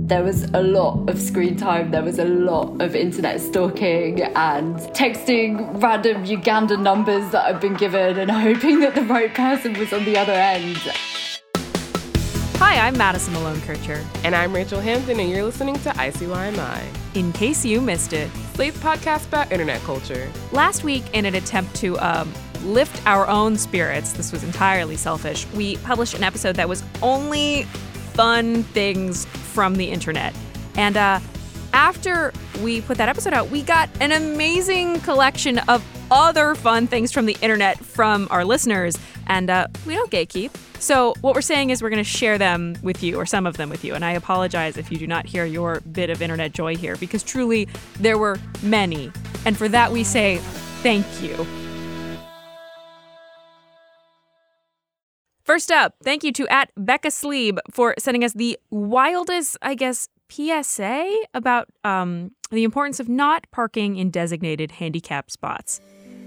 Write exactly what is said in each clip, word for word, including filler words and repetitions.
There was a lot of screen time, there was a lot of internet stalking and texting random Ugandan numbers that I've been given and hoping that the right person was on the other end. Hi, I'm Madison Malone-Kircher. And I'm Rachel Hampton, and you're listening to I C Y M I. In case you missed it. Slate's podcast about internet culture. Last week, in an attempt to um, lift our own spirits, this was entirely selfish, we published an episode that was only fun things from the internet. And uh, after we put that episode out, we got an amazing collection of other fun things from the internet from our listeners. And uh, we don't gatekeep. So what we're saying is we're going to share them with you, or some of them with you. And I apologize if you do not hear your bit of internet joy here, because truly there were many. And for that we say thank you. First up, thank you to at Becca Sleeb for sending us the wildest, I guess, P S A about um, the importance of not parking in designated handicap spots.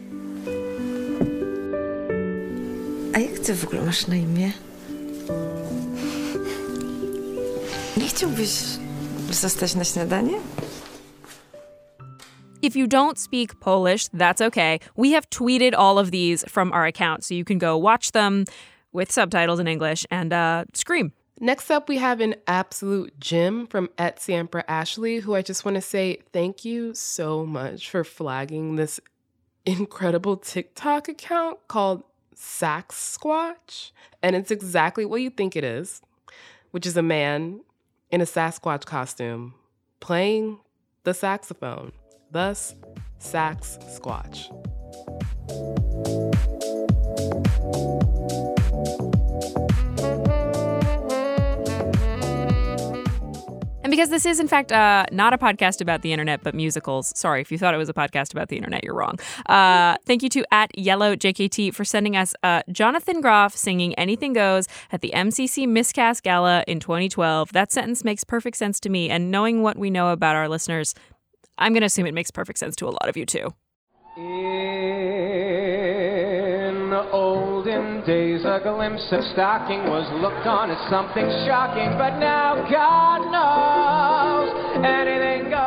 A jak ty w ogóle masz na imię? Nie chciałbyś zostać na śniadanie? If you don't speak Polish, that's okay. We have tweeted all of these from our account, so you can go watch them with subtitles in English and uh, scream. Next up, we have an absolute gem from at Siempre Ashley, who I just want to say thank you so much for flagging this incredible TikTok account called Sax Squatch. And it's exactly what you think it is, which is a man in a Sasquatch costume playing the saxophone. Thus, Sax Squatch. And because this is, in fact, uh, not a podcast about the internet, but musicals. Sorry, if you thought it was a podcast about the internet, you're wrong. Uh, thank you to at Yellow J K T for sending us uh, Jonathan Groff singing Anything Goes at the M C C Miscast Gala in twenty twelve. That sentence makes perfect sense to me. And knowing what we know about our listeners, I'm going to assume it makes perfect sense to a lot of you, too. In the olden days, a glimpse of stocking was looked on as something shocking, but now God knows anything goes.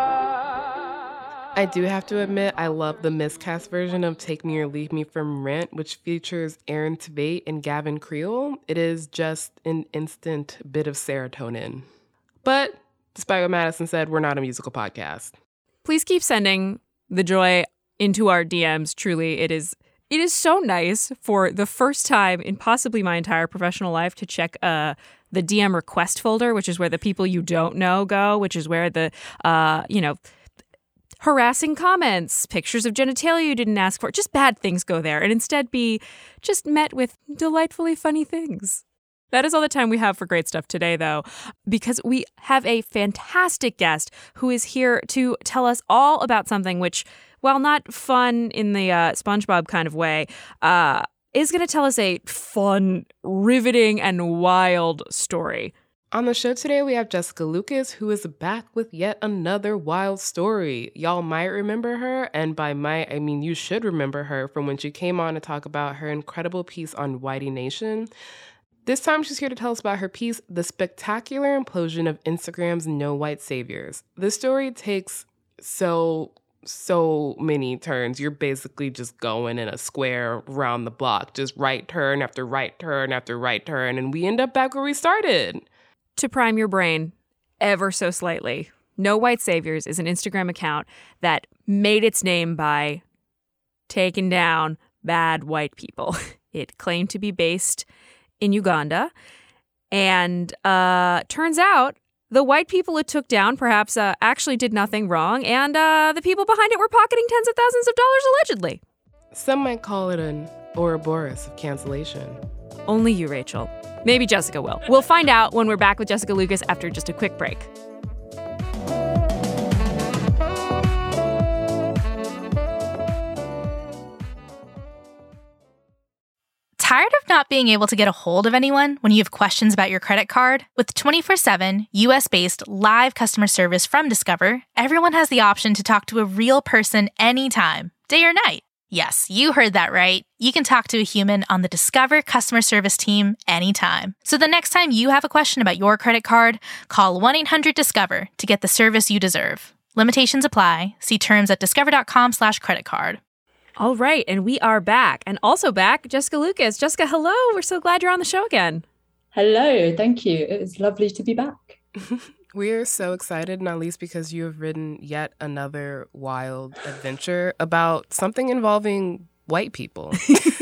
I do have to admit, I love the miscast version of Take Me or Leave Me from Rent, which features Aaron Tveit and Gavin Creel. It is just an instant bit of serotonin. But despite what Madison said, we're not a musical podcast. Please keep sending the joy into our D Ms. Truly, it is it is so nice for the first time in possibly my entire professional life to check uh, the D M request folder, which is where the people you don't know go, which is where the, uh, you know, harassing comments, pictures of genitalia you didn't ask for, just bad things go there, and instead be just met with delightfully funny things. That is all the time we have for great stuff today, though, because we have a fantastic guest who is here to tell us all about something which, while not fun in the uh, SpongeBob kind of way, uh, is going to tell us a fun, riveting, and wild story. On the show today, we have Jessica Lucas, who is back with yet another wild story. Y'all might remember her, and by might, I mean you should remember her from when she came on to talk about her incredible piece on Whitey Nation. This time, she's here to tell us about her piece, The Spectacular Implosion of Instagram's No White Saviors. This story takes so, so many turns. You're basically just going in a square around the block, just right turn after right turn after right turn, and we end up back where we started. To prime your brain ever so slightly, No White Saviors is an Instagram account that made its name by taking down bad white people. It claimed to be based in Uganda, and uh, turns out the white people it took down perhaps uh, actually did nothing wrong, and uh, the people behind it were pocketing tens of thousands of dollars allegedly. Some might call it an Ouroboros of cancellation. Only you, Rachel. Maybe Jessica will. We'll find out when we're back with Jessica Lucas after just a quick break. Tired of not being able to get a hold of anyone when you have questions about your credit card? With twenty-four seven U S-based live customer service from Discover, everyone has the option to talk to a real person anytime, day or night. Yes, you heard that right. You can talk to a human on the Discover customer service team anytime. So the next time you have a question about your credit card, call one eight hundred discover to get the service you deserve. Limitations apply. See terms at discover.com slash credit card. All right, and we are back. And also back, Jessica Lucas. Jessica, hello. We're so glad you're on the show again. Hello, thank you. It was lovely to be back. We're so excited, not least because you have written yet another wild adventure about something involving white people.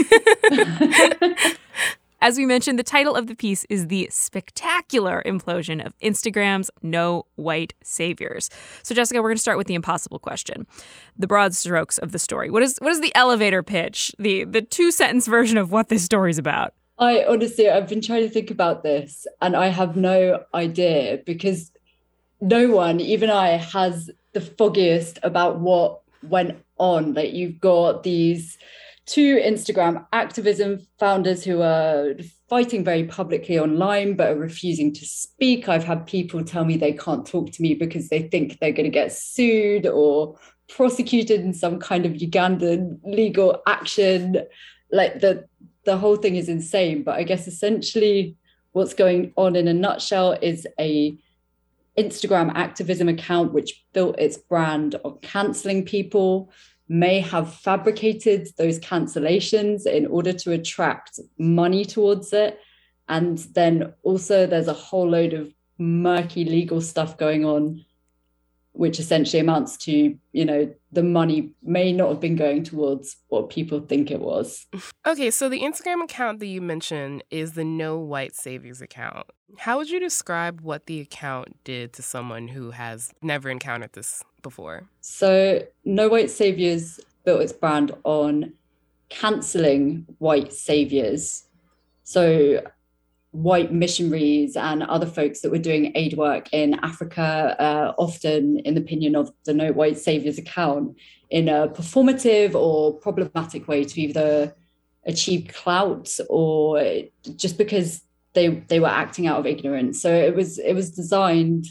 As we mentioned, the title of the piece is The Spectacular Implosion of Instagram's No White Saviors. So, Jessica, we're going to start with the impossible question. The broad strokes of the story. What is what is the elevator pitch, the, the two-sentence version of what this story's about? I honestly, I've been trying to think about this and I have no idea because no one, even I, has the foggiest about what went on. Like, you've got these two Instagram activism founders who are fighting very publicly online but are refusing to speak. I've had people tell me they can't talk to me because they think they're going to get sued or prosecuted in some kind of Ugandan legal action. Like, the the whole thing is insane. But I guess essentially what's going on in a nutshell is a Instagram activism account which built its brand on cancelling people may have fabricated those cancellations in order to attract money towards it. And then also there's a whole load of murky legal stuff going on, which essentially amounts to, you know, the money may not have been going towards what people think it was. Okay, so the Instagram account that you mentioned is the No White Saviors account. How would you describe what the account did to someone who has never encountered this before? So No White Saviors built its brand on cancelling white saviors. So white missionaries and other folks that were doing aid work in Africa, uh, often in the opinion of the No White Saviors account, in a performative or problematic way to either achieve clout or just because they they were acting out of ignorance. So it was it was designed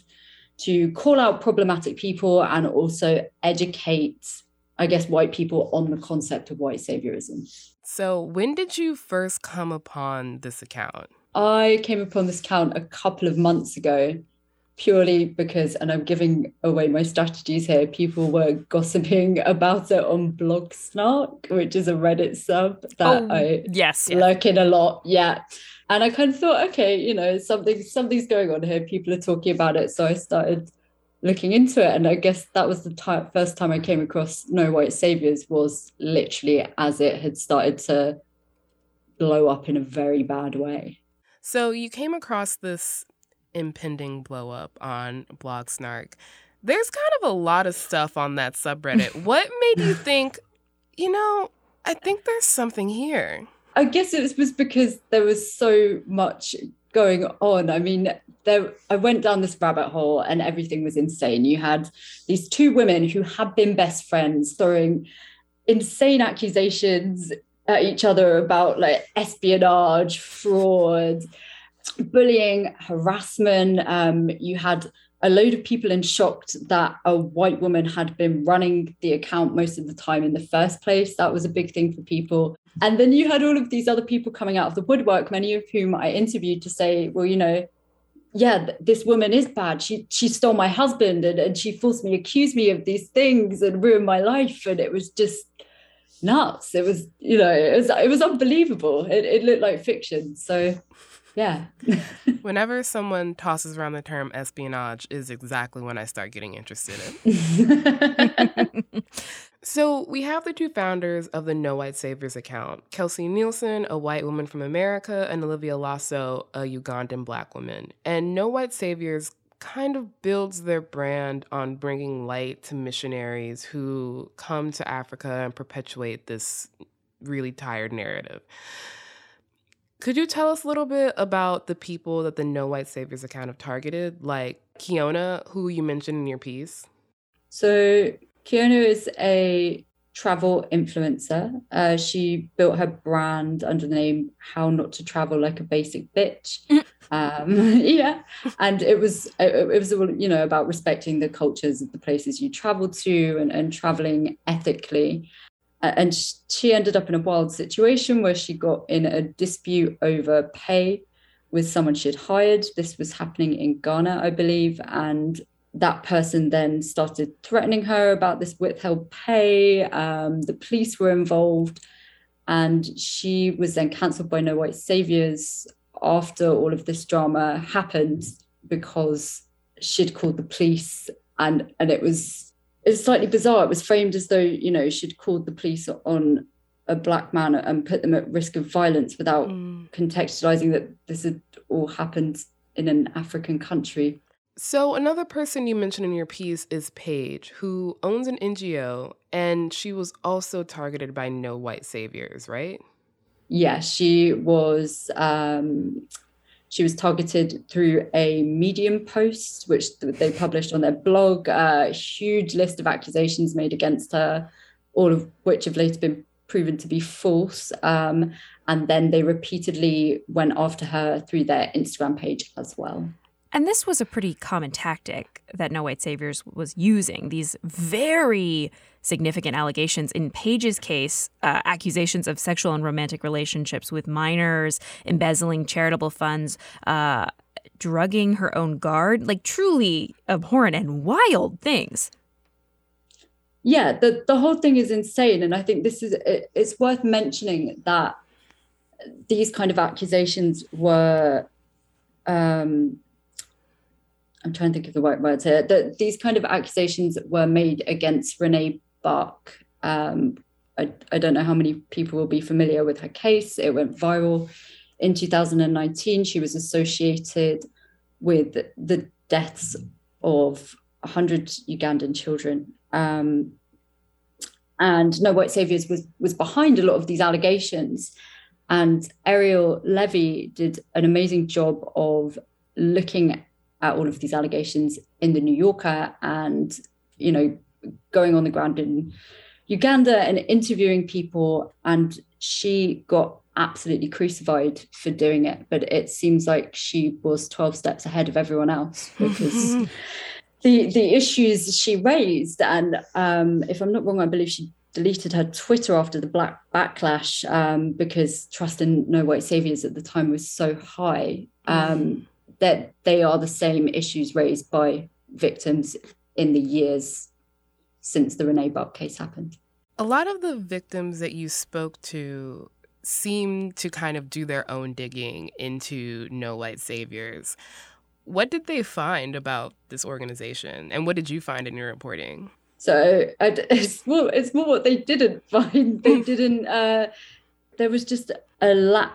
to call out problematic people and also educate, I guess, white people on the concept of white saviorism. So when did you first come upon this account? I came upon this account a couple of months ago, purely because, and I'm giving away my strategies here, people were gossiping about it on Blog Snark, which is a Reddit sub that oh, I yes, yes. lurk in a lot. Yeah. And I kind of thought, okay, you know, something something's going on here. People are talking about it. So I started looking into it. And I guess that was the ty- first time I came across No White Saviors, was literally as it had started to blow up in a very bad way. So you came across this impending blow up on Blog Snark. There's kind of a lot of stuff on that subreddit. What made you think, you know, I think there's something here? I guess it was because there was so much going on. I mean, there I went down this rabbit hole and everything was insane. You had these two women who had been best friends throwing insane accusations at each other about like espionage, fraud, bullying, harassment. Um, you had a load of people in shock that a white woman had been running the account most of the time in the first place. That was a big thing for people. And then you had all of these other people coming out of the woodwork, many of whom I interviewed, to say, well, you know, yeah, th- this woman is bad. She she stole my husband and, and she forced me, accused me of these things and ruined my life. And it was just nuts. It was, you know, it was it was unbelievable. It, it looked like fiction. So, yeah. Whenever someone tosses around the term espionage is exactly when I start getting interested in. So we have the two founders of the No White Saviors account, Kelsey Nielsen, a white woman from America, and Olivia Lasso, a Ugandan black woman. And No White Saviors kind of builds their brand on bringing light to missionaries who come to Africa and perpetuate this really tired narrative. Could you tell us a little bit about the people that the No White Saviors account have targeted, like Kiona, who you mentioned in your piece? So Kiona is a travel influencer. Uh, she built her brand under the name How Not to Travel Like a Basic Bitch. Um, yeah, and it was it, it was you know about respecting the cultures of the places you travel to and, and traveling ethically. And she ended up in a wild situation where she got in a dispute over pay with someone she had hired. This was happening in Ghana, I believe. And that person then started threatening her about this withheld pay. Um, the police were involved. And she was then cancelled by No White Saviours after all of this drama happened because she'd called the police. And, and it was it's slightly bizarre. It was framed as though, you know, she'd called the police on a black man and put them at risk of violence without mm. contextualizing that this had all happened in an African country. So another person you mentioned in your piece is Paige, who owns an N G O, and she was also targeted by No White Saviours, right? Yeah, she was um, she was targeted through a Medium post, which they published on their blog, a huge list of accusations made against her, all of which have later been proven to be false. Um, and then they repeatedly went after her through their Instagram page as well. And this was a pretty common tactic that No White Saviours was using. These very significant allegations. In Paige's case, uh, accusations of sexual and romantic relationships with minors, embezzling charitable funds, uh, drugging her own guard, like truly abhorrent and wild things. Yeah, the, the whole thing is insane. And I think this is, it, it's worth mentioning that these kind of accusations were, um, I'm trying to think of the right words here, that these kind of accusations were made against Renee Buck. Um, I, I don't know how many people will be familiar with her case. It went viral in two thousand nineteen. She was associated with the deaths of one hundred Ugandan children. Um, and No White Saviours was, was behind a lot of these allegations. And Ariel Levy did an amazing job of looking at all of these allegations in the New Yorker and, you know, going on the ground in Uganda and interviewing people. And she got absolutely crucified for doing it. But it seems like she was twelve steps ahead of everyone else because the the issues she raised. And um, if I'm not wrong, I believe she deleted her Twitter after the black backlash um, because trust in No White Saviours at the time was so high. Um, that they are the same issues raised by victims in the years since the Renee Buck case happened. A lot of the victims that you spoke to seem to kind of do their own digging into No White Saviours. What did they find about this organization? And what did you find in your reporting? So I, it's, more, it's more what they didn't find. They didn't, uh, there was just a lack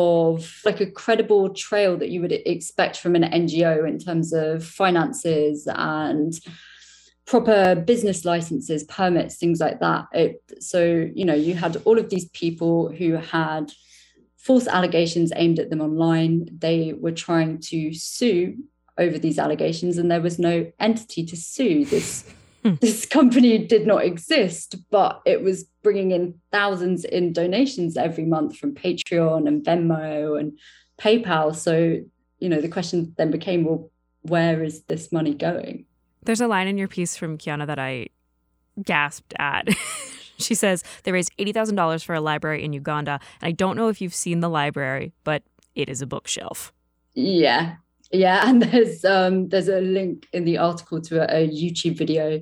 of like a credible trail that you would expect from an N G O in terms of finances and proper business licenses, permits, things like that. It, so, you know, you had all of these people who had false allegations aimed at them online. They were trying to sue over these allegations and there was no entity to sue. This This company did not exist, but it was bringing in thousands in donations every month from Patreon and Venmo and PayPal. So, you know, the question then became, well, where is this money going? There's a line in your piece from Kiana that I gasped at. She says, they raised eighty thousand dollars for a library in Uganda. And I don't know if you've seen the library, but it is a bookshelf. Yeah. Yeah, and there's um, there's a link in the article to a, a YouTube video,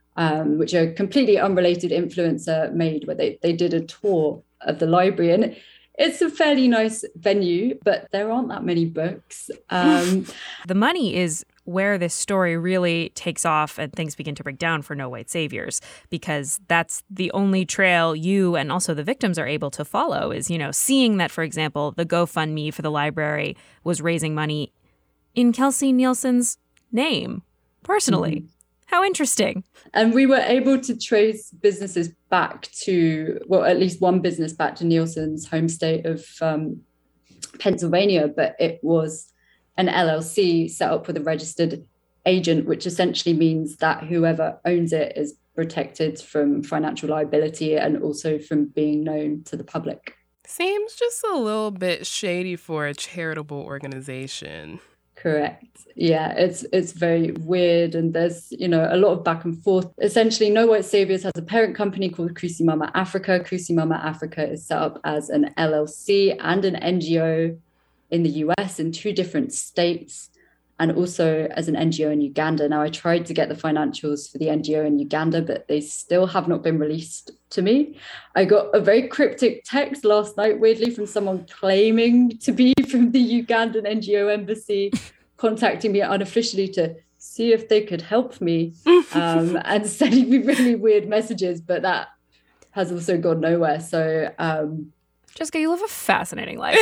um, which a completely unrelated influencer made, where they, they did a tour of the library. And it's a fairly nice venue, but there aren't that many books. Um, the money is where this story really takes off and things begin to break down for No White Saviours, because that's the only trail you and also the victims are able to follow is, you know, seeing that, for example, the GoFundMe for the library was raising money in Kelsey Nielsen's name, personally. Mm-hmm. How interesting. And we were able to trace businesses back to, well, at least one business back to Nielsen's home state of um, Pennsylvania, but it was an L L C set up with a registered agent, which essentially means that whoever owns it is protected from financial liability and also from being known to the public. Seems just a little bit shady for a charitable organization. Correct. Yeah, it's it's very weird, and there's, you know, a lot of back and forth. Essentially, No White Saviors has a parent company called Kusi Mama Africa. Kusi Mama Africa is set up as an L L C and an N G O in the U S in two different states, and also as an N G O in Uganda. Now, I tried to get the financials for the N G O in Uganda, but they still have not been released to me. I got a very cryptic text last night, weirdly, from someone claiming to be from the Ugandan N G O embassy, contacting me unofficially to see if they could help me, um, and sending me really weird messages, but that has also gone nowhere. So, um, Jessica, you live a fascinating life.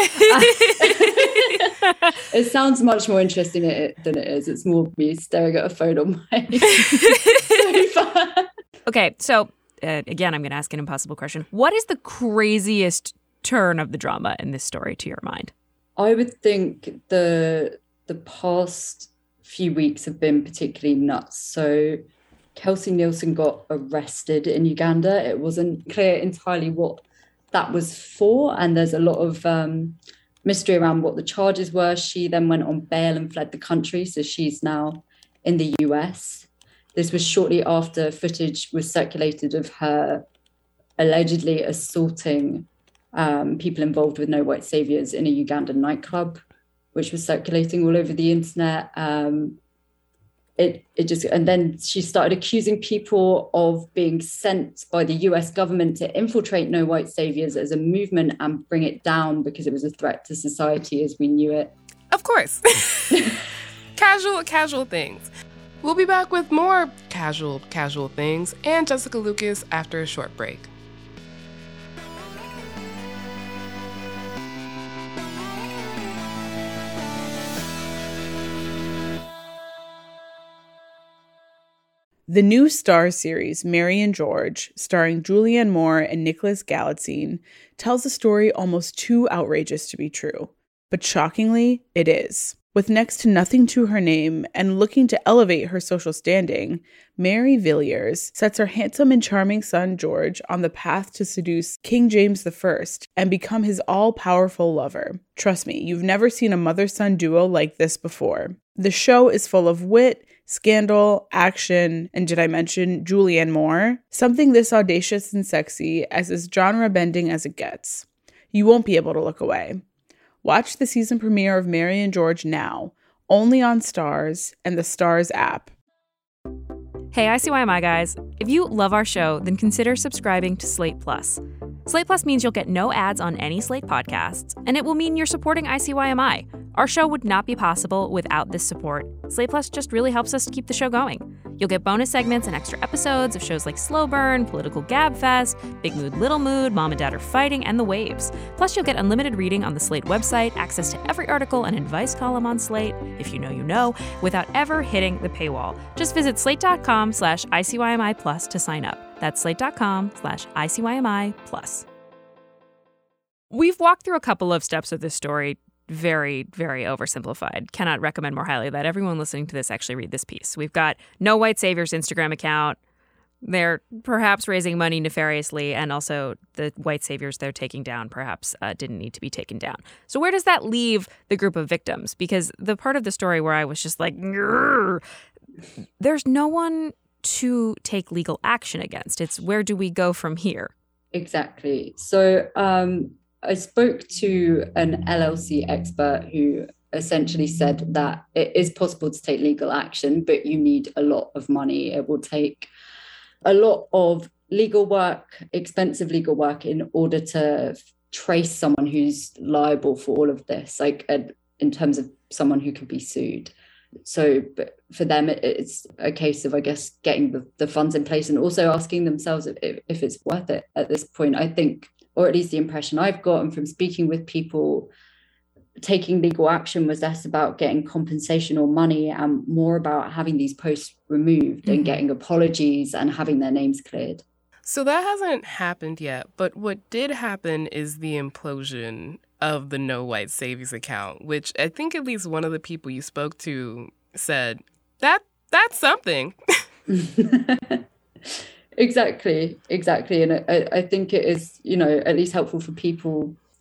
It sounds much more interesting than it is. It's more me staring at a phone on my sofa. Okay, so uh, again, I'm going to ask an impossible question. What is the craziest turn of the drama in this story to your mind? I would think the the past few weeks have been particularly nuts. So Kelsey Nielsen got arrested in Uganda. It wasn't clear entirely what that was for, and there's a lot of um, mystery around what the charges were. She then went on bail and fled the country, so she's now in the U S. This was shortly after footage was circulated of her allegedly assaulting um, people involved with No White Saviors in a Ugandan nightclub, which was circulating all over the internet. Um, it it just and then she started accusing people of being sent by the U S government to infiltrate No White Saviors as a movement and bring it down because it was a threat to society as we knew it. Of course. Casual, casual things. We'll be back with more casual, casual things and Jessica Lucas after a short break. The new Starz series, Mary and George, starring Julianne Moore and Nicholas Galitzine, tells a story almost too outrageous to be true. But shockingly, it is. With next to nothing to her name and looking to elevate her social standing, Mary Villiers sets her handsome and charming son George on the path to seduce King James the First and become his all-powerful lover. Trust me, you've never seen a mother-son duo like this before. The show is full of wit, scandal, action, and did I mention Julianne Moore? Something this audacious and sexy as is genre-bending as it gets. You won't be able to look away. Watch the season premiere of Mary and George now, only on Starz and the Starz app. Hey, I C Y M I guys. If you love our show, then consider subscribing to Slate Plus. Slate Plus means you'll get no ads on any Slate podcasts, and it will mean you're supporting I C Y M I. Our show would not be possible without this support. Slate Plus just really helps us to keep the show going. You'll get bonus segments and extra episodes of shows like Slow Burn, Political Gabfest, Big Mood, Little Mood, Mom and Dad Are Fighting, and The Waves. Plus, you'll get unlimited reading on the Slate website, access to every article and advice column on Slate, if you know you know, without ever hitting the paywall. Just visit slate.com slash ICYMI plus to sign up. That's slate.com slash ICYMI plus. We've walked through a couple of steps of this story. Very, very oversimplified. Cannot recommend more highly that everyone listening to this actually read this piece. We've got No White Saviors Instagram account. They're perhaps raising money nefariously, and also the white saviors they're taking down perhaps uh, didn't need to be taken down. So where does that leave the group of victims? Because the part of the story where I was just like, there's no one to take legal action against. It's where do we go from here? Exactly. So um, I spoke to an L L C expert who essentially said that it is possible to take legal action, but you need a lot of money. It will take a lot of legal work, expensive legal work, in order to trace someone who's liable for all of this, like uh, in terms of someone who could be sued. So but for them, it, it's a case of, I guess, getting the, the funds in place and also asking themselves if, if it's worth it at this point. I think, or at least the impression I've gotten from speaking with people, taking legal action was less about getting compensation or money and more about having these posts removed mm-hmm. and getting apologies and having their names cleared. So that hasn't happened yet, but what did happen is the implosion of the No White Saviors account, which I think at least one of the people you spoke to said, that that's something. Exactly, exactly. And I, I think it is, you know, at least helpful for people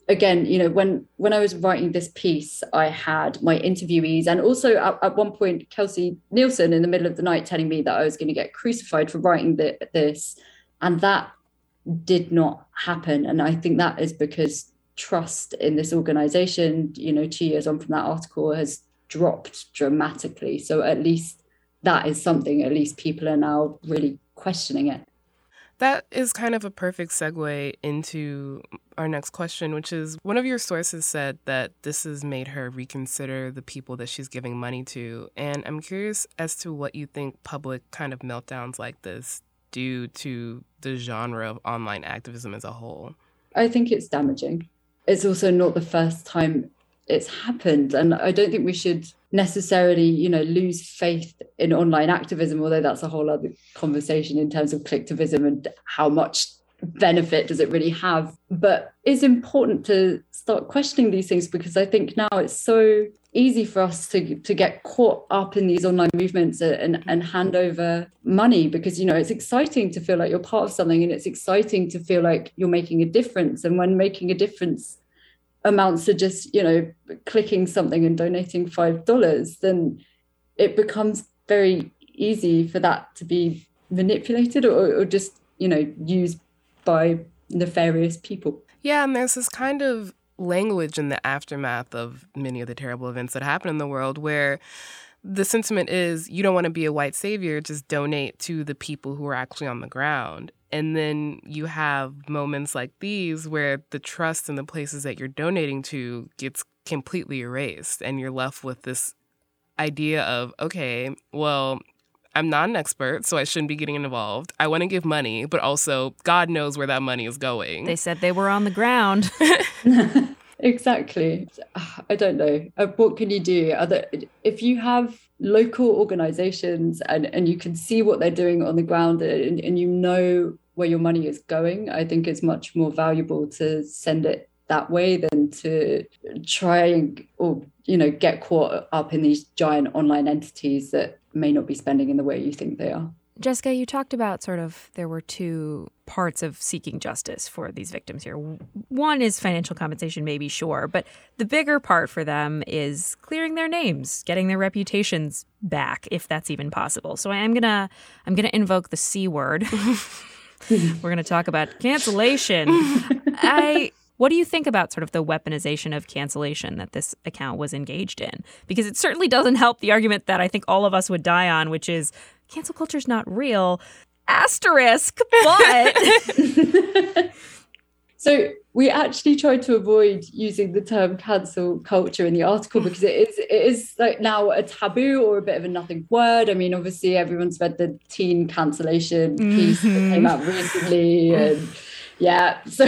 again, you know, when when I was writing this piece, I had my interviewees and also at, at one point Kelsey Nielsen in the middle of the night telling me that I was going to get crucified for writing the, this, and that did not happen. And I think that is because trust in this organization, you know, two years on from that article, has dropped dramatically. So at least that is something, at least people are now really questioning it. That is kind of a perfect segue into our next question, which is one of your sources said that this has made her reconsider the people that she's giving money to. And I'm curious as to what you think public kind of meltdowns like this do to the genre of online activism as a whole. I think it's damaging. It's also not the first time it's happened. And I don't think we should necessarily, you know, lose faith in online activism, although that's a whole other conversation in terms of clicktivism and how much benefit does it really have. But it's important to start questioning these things, because I think now it's so easy for us to, to get caught up in these online movements and, and hand over money, because, you know, it's exciting to feel like you're part of something, and it's exciting to feel like you're making a difference. And when making a difference amounts to just, you know, clicking something and donating five dollars, then it becomes very easy for that to be manipulated or, or just, you know, used by nefarious people. Yeah, and there's this kind of language in the aftermath of many of the terrible events that happen in the world where the sentiment is you don't want to be a white savior, just donate to the people who are actually on the ground. And then you have moments like these where the trust in the places that you're donating to gets completely erased, and you're left with this idea of, okay, well, I'm not an expert, so I shouldn't be getting involved. I want to give money, but also God knows where that money is going. They said they were on the ground. Exactly. I don't know. What can you do? Other, if you have local organizations and, and you can see what they're doing on the ground and, and you know where your money is going, I think it's much more valuable to send it that way than to try and, or, you know, get caught up in these giant online entities that may not be spending in the way you think they are. Jessica, you talked about sort of there were two parts of seeking justice for these victims here. One is financial compensation, maybe, sure, but the bigger part for them is clearing their names, getting their reputations back, if that's even possible. So I'm gonna I'm gonna invoke the C word. We're gonna talk about cancellation. I. What do you think about sort of the weaponization of cancellation that this account was engaged in? Because it certainly doesn't help the argument that I think all of us would die on, which is cancel culture is not real. Asterisk, but... So we actually tried to avoid using the term cancel culture in the article because it is it is like now a taboo or a bit of a nothing word. I mean, obviously everyone's read the teen cancellation piece mm-hmm. that came out recently, and yeah, so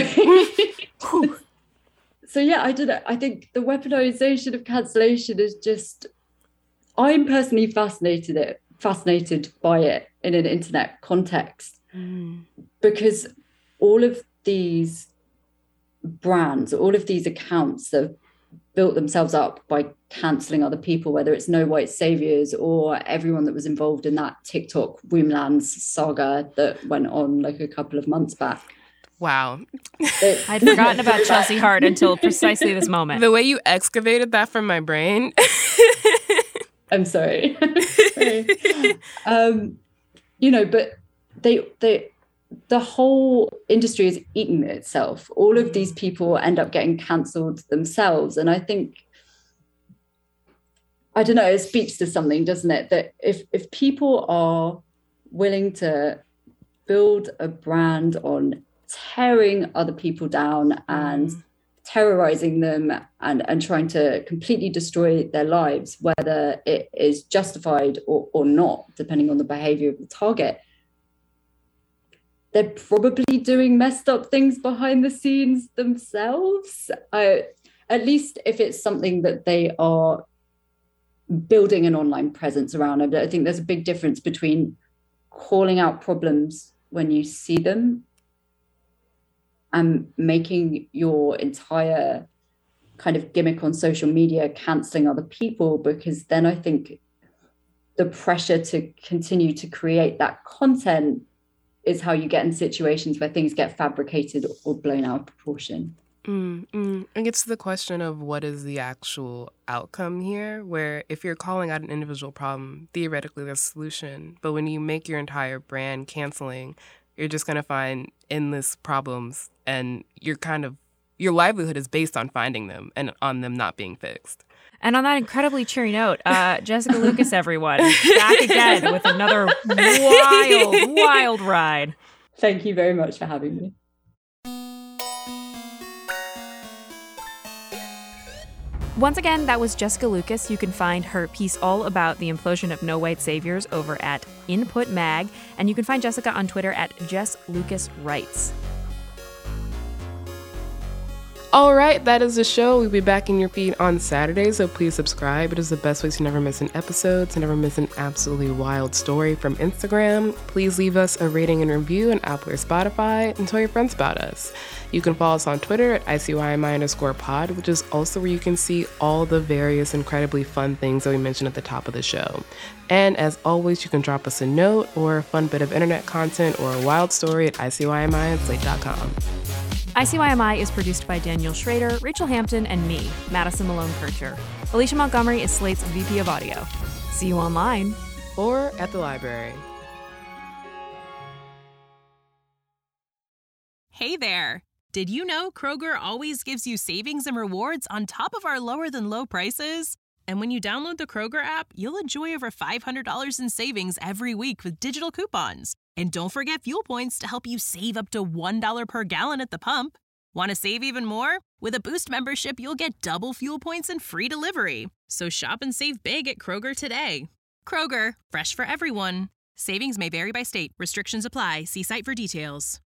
so yeah, I don't know. I think the weaponization of cancellation is just, I'm personally fascinated it fascinated by it in an internet context mm. because all of these brands, all of these accounts that have built themselves up by cancelling other people, whether it's No White Saviors or everyone that was involved in that TikTok Womblands saga that went on like a couple of months back. Wow. It, I'd forgotten about Chelsea Hart until precisely this moment. The way you excavated that from my brain. I'm sorry. sorry. Um, you know, but they they the whole industry has eaten itself. All of these people end up getting cancelled themselves. And I think, I don't know, it speaks to something, doesn't it? That if if people are willing to build a brand on tearing other people down and mm. terrorizing them and, and trying to completely destroy their lives, whether it is justified or, or not, depending on the behavior of the target, they're probably doing messed up things behind the scenes themselves. I, at least if it's something that they are building an online presence around. I think there's a big difference between calling out problems when you see them and making your entire kind of gimmick on social media cancelling other people, because then I think the pressure to continue to create that content is how you get in situations where things get fabricated or blown out of proportion. Mm-mm. It gets to the question of what is the actual outcome here, where if you're calling out an individual problem, theoretically there's a solution. But when you make your entire brand canceling, you're just going to find endless problems, and you're kind of, your livelihood is based on finding them and on them not being fixed. And on that incredibly cheery note, uh, Jessica Lucas, everyone, back again with another wild, wild ride. Thank you very much for having me. Once again, that was Jessica Lucas. You can find her piece all about the implosion of No White Saviors over at Input Mag, and you can find Jessica on Twitter at Jess Lucas Writes. All right, that is the show. We'll be back in your feed on Saturday, so please subscribe. It is the best way to never miss an episode, to never miss an absolutely wild story from Instagram. Please leave us a rating and review on Apple or Spotify, and tell your friends about us. You can follow us on Twitter at I C Y M I underscore pod, which is also where you can see all the various incredibly fun things that we mentioned at the top of the show. And as always, you can drop us a note or a fun bit of internet content or a wild story at I C Y M I at slate dot com. I C Y M I is produced by Daniel Schrader, Rachel Hampton, and me, Madison Malone-Kircher. Alicia Montgomery is Slate's V P of Audio. See you online. Or at the library. Hey there! Did you know Kroger always gives you savings and rewards on top of our lower-than-low prices? And when you download the Kroger app, you'll enjoy over five hundred dollars in savings every week with digital coupons. And don't forget fuel points to help you save up to one dollar per gallon at the pump. Want to save even more? With a Boost membership, you'll get double fuel points and free delivery. So shop and save big at Kroger today. Kroger, fresh for everyone. Savings may vary by state. Restrictions apply. See site for details.